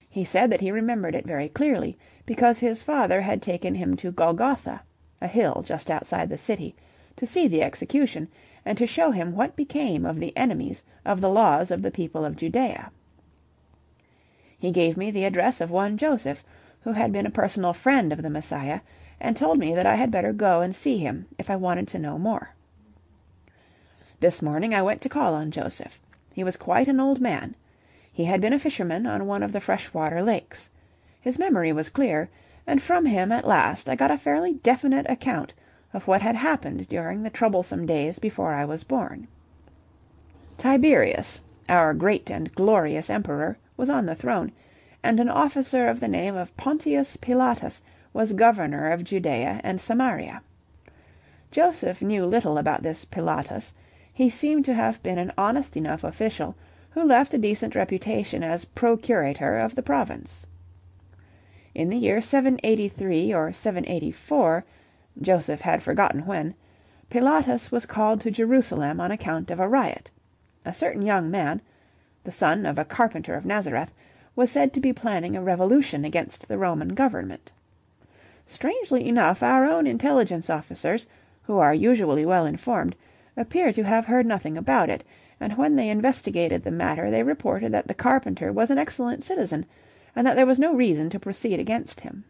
He said that he remembered it very clearly, because his father had taken him to Golgotha, a hill just outside the city, to see the execution, and to show him what became of the enemies of the laws of the people of Judea. He gave me the address of one Joseph, who had been a personal friend of the Messiah, and told me that I had better go and see him if I wanted to know more. This morning I went to call on Joseph. He was quite an old man. He had been a fisherman on one of the freshwater lakes. His memory was clear, and from him at last I got a fairly definite account of what had happened during the troublesome days before I was born. Tiberius, our great and glorious emperor, was on the throne, and an officer of the name of Pontius Pilatus was governor of Judea and Samaria. Joseph knew little about this Pilatus. He seemed to have been an honest enough official, who left a decent reputation as procurator of the province. In the year 783 or 784, Joseph had forgotten when, Pilatus was called to Jerusalem on account of a riot. A certain young man, the son of a carpenter of Nazareth, was said to be planning a revolution against the Roman government. Strangely enough, our own intelligence officers, who are usually well informed, appear to have heard nothing about it, and when they investigated the matter they reported that the carpenter was an excellent citizen, and that there was no reason to proceed against him.